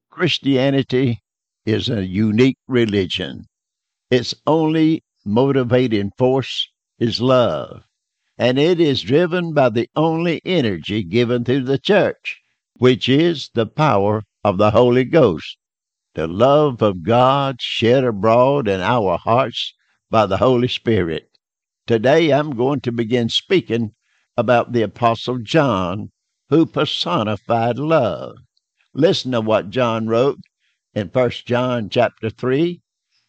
Christianity is a unique religion. Its only motivating force is love, and it is driven by the only energy given to the church, which is the power of the Holy Ghost, the love of God shed abroad in our hearts by the Holy Spirit. Today I'm going to begin speaking about the Apostle John, who personified love. Listen to what John wrote in 1 John chapter 3.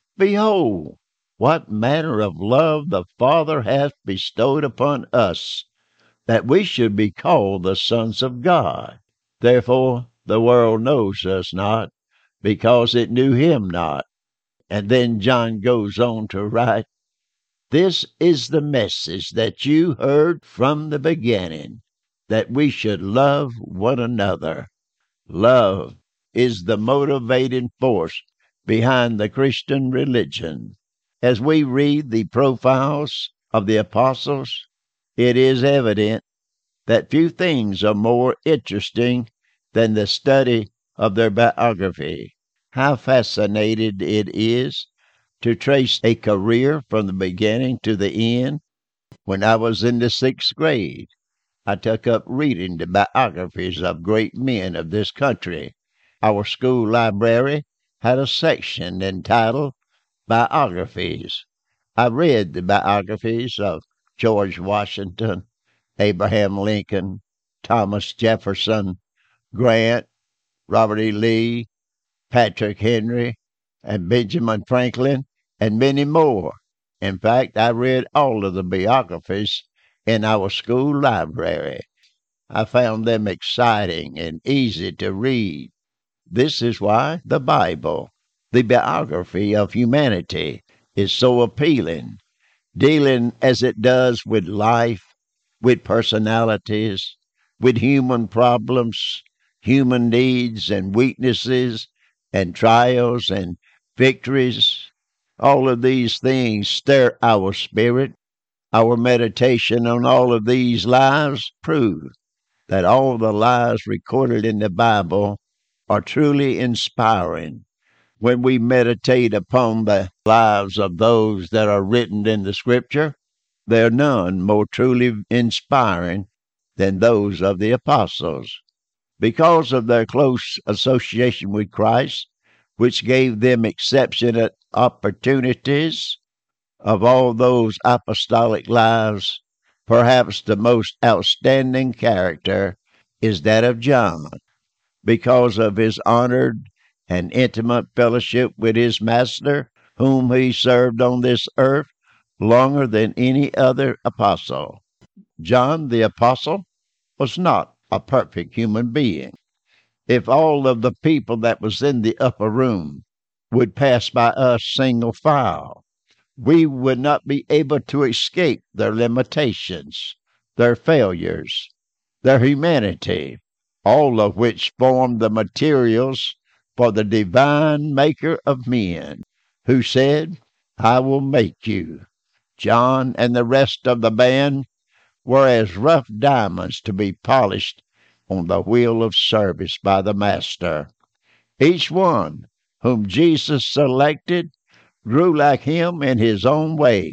Behold, what manner of love the Father hath bestowed upon us, that we should be called the sons of God. Therefore the world knows us not, because it knew him not. And then John goes on to write, this is the message that you heard from the beginning, that we should love one another. Love is the motivating force behind the Christian religion. As we read the profiles of the apostles, it is evident that few things are more interesting than the study of their biography. How fascinating it is to trace a career from the beginning to the end. When I was in the sixth grade, I took up reading the biographies of great men of this country. Our school library had a section entitled Biographies. I read the biographies of George Washington, Abraham Lincoln, Thomas Jefferson, Grant, Robert E. Lee, Patrick Henry, and Benjamin Franklin, and many more. In fact, I read all of the biographies in our school library. I found them exciting and easy to read. This is why the Bible, the biography of humanity, is so appealing, dealing as it does with life, with personalities, with human problems, human needs and weaknesses, and trials and victories. All of these things stir our spirit. Our meditation on all of these lives proves that all the lives recorded in the Bible are truly inspiring. When we meditate upon the lives of those that are written in the Scripture, there are none more truly inspiring than those of the apostles. Because of their close association with Christ, which gave them exceptional opportunities, of all those apostolic lives, perhaps the most outstanding character is that of John, because of his honored and intimate fellowship with his Master, whom he served on this earth longer than any other apostle. John the Apostle was not a perfect human being. If all of the people that was in the upper room would pass by us single file, we would not be able to escape their limitations, their failures, their humanity, all of which form the materials for the divine maker of men, who said, I will make you. John and the rest of the band were as rough diamonds to be polished on the wheel of service by the Master. Each one whom Jesus selected grew like him in his own way.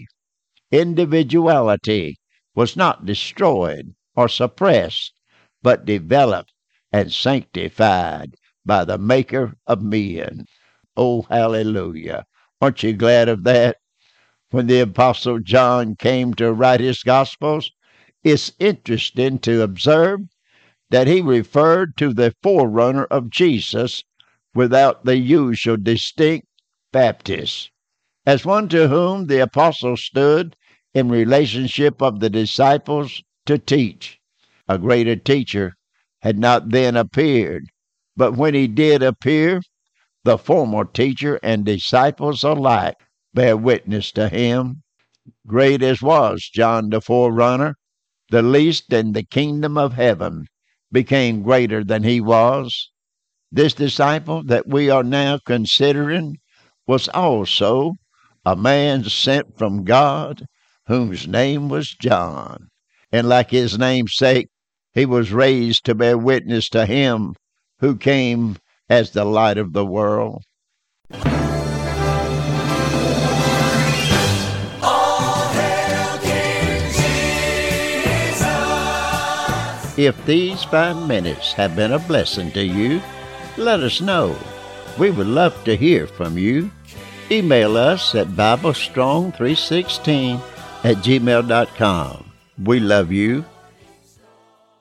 Individuality was not destroyed or suppressed, but developed and sanctified by the Maker of men. Oh, hallelujah. Aren't you glad of that? When the Apostle John came to write his Gospels, it's interesting to observe that he referred to the forerunner of Jesus without the usual distinct Baptist, as one to whom the apostle stood in relationship of the disciples to teach. A greater teacher had not then appeared, but when he did appear, the former teacher and disciples alike bear witness to him. Great as was John the forerunner, the least in the kingdom of heaven became greater than he was. This disciple that we are now considering was also a man sent from God, whose name was John. And like his namesake, he was raised to bear witness to him who came as the light of the world. If these 5 minutes have been a blessing to you, let us know. We would love to hear from you. Email us at BibleStrong316@gmail.com. We love you